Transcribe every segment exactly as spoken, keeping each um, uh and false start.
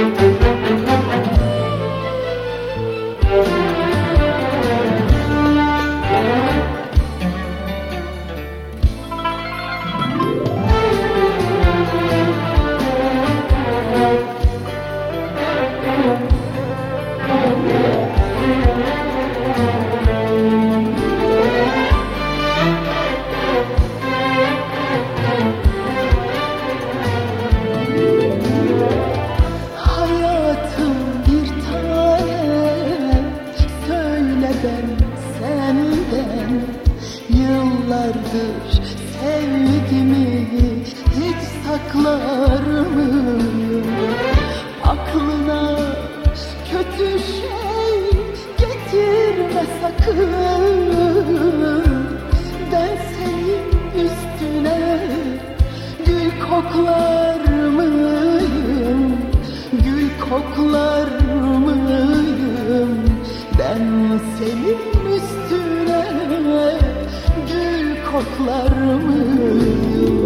Yıllardır sevgimi hiç saklar mıyım? Aklına kötü şey getirme sakın. Ben senin üstüne gül koklar mıyım? Gül koklar mıyım? Ben senin üstüne gül koklar mıyım?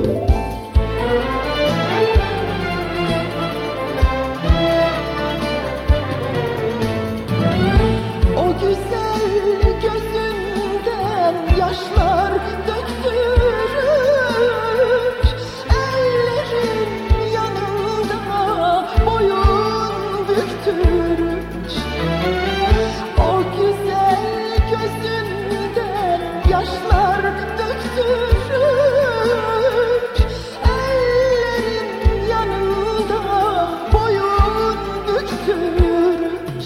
O güzel gözünden yaşlar döktürür, ellerin yanında boyun büktürür. O güzel gözünden yaşlar döktürür, ellerin yanında boyun büktürür.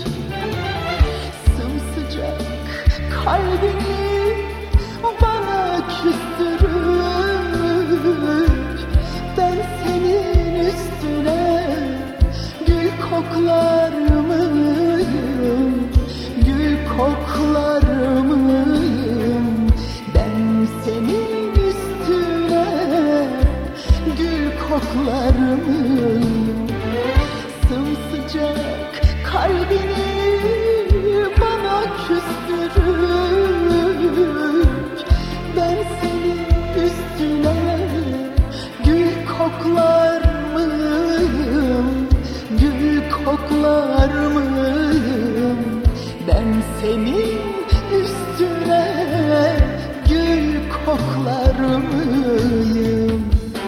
Sımsıcak kalbini bana küstürür. Ben senin üstüne gül koklar mıyım? Gül koklar mıyım? Ben senin üstüne gül koklar mıyım? Sımsıcak kalbini bana küstürür. Ben senin üstüne gül koklar mıyım? Gül koklar mıyım? Ben senin üstüne gül koklar mıyım?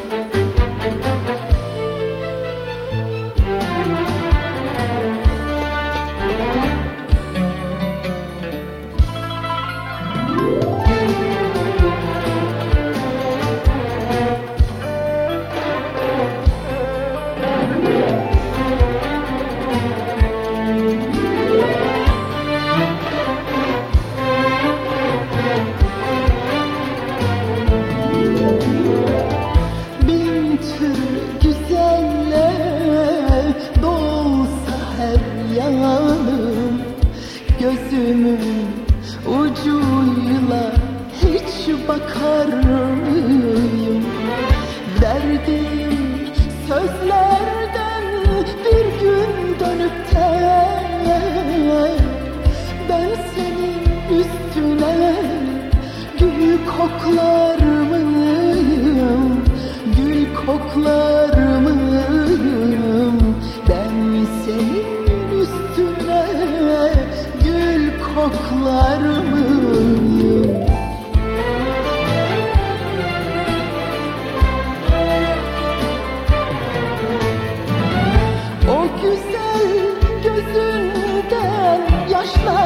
Gözümün ucuyla hiç bakar mıyım? Verdiğim sözlerden bir gün dönüp de ben senin üstüne gül koklar mıyım? Gül koklar mıyım? Ben senin üstüne gül koklar mıyım? O güzel gözünden yaşlar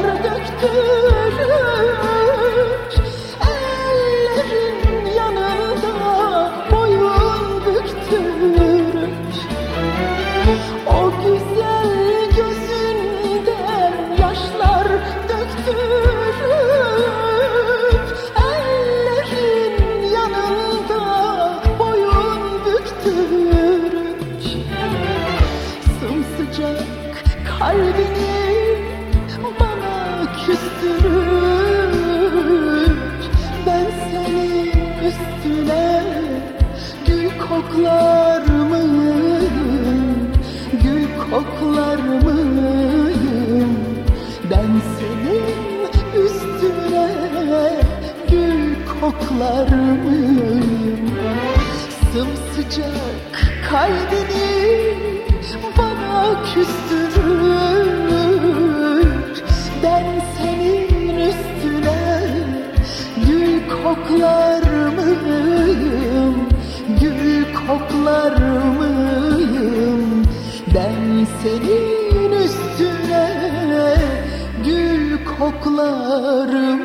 döktürür, ellerin yanında boyun büktürür. O güzel gözünden yaşlar döktürür, ellerin yanında boyun büktürür. Sımsıcak kalbini bana küstürür. Ben senin üstüne gül koklar mıyım? Gül koklar mıyım? Ben senin üstüne gül koklar mıyım? Sımsıcak kalbini bana küstürür. Ben senin üstüne gül koklar mıyım? Gül koklar mıyım? Ben senin üstüne gül koklarım.